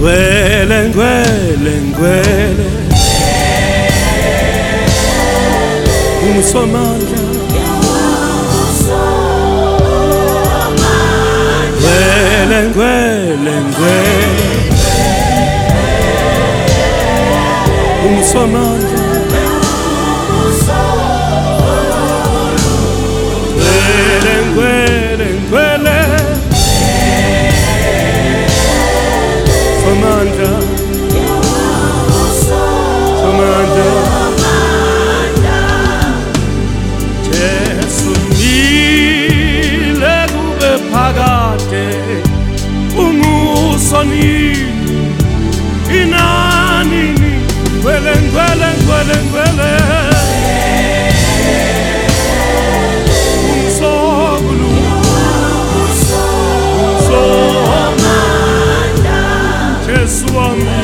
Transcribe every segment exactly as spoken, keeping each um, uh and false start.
Ngwele, ngwele, ngwele Umusomandla Ngwele, ngwele, ngwele Umusomandla Ngwele, ngwele, ngwele Somandla Somandla Jesu mile kube phakade Ungusonini Inanini Ngwele, ngwele, ngwele, ngwele Umsokulu Umsomanda Jesu wami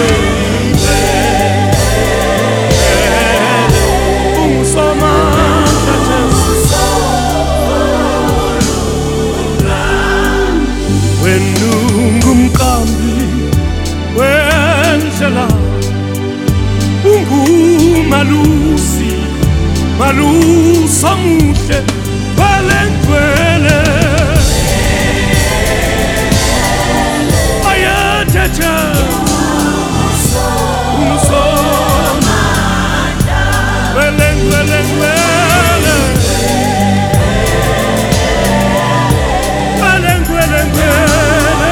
Umsomanda Jesu Wenungumqambi wendlela Ungumalusi malusa muhle Ngwele, ngwele Ayathethe Umsomanda Ngwele, ngwele, ngwele Ngwele, ngwele, ngwele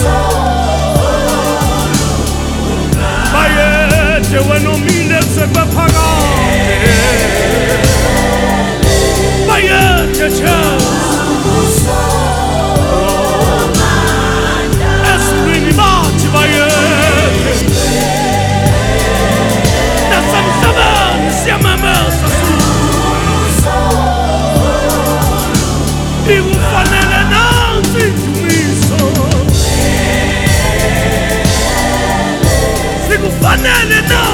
Bayethe wena umile kusephakade Bayethe Jesu Eswini bathi bayethe Nasemhlabeni siyamemeza Ikufanele nansi indumiso Sikufanele nansi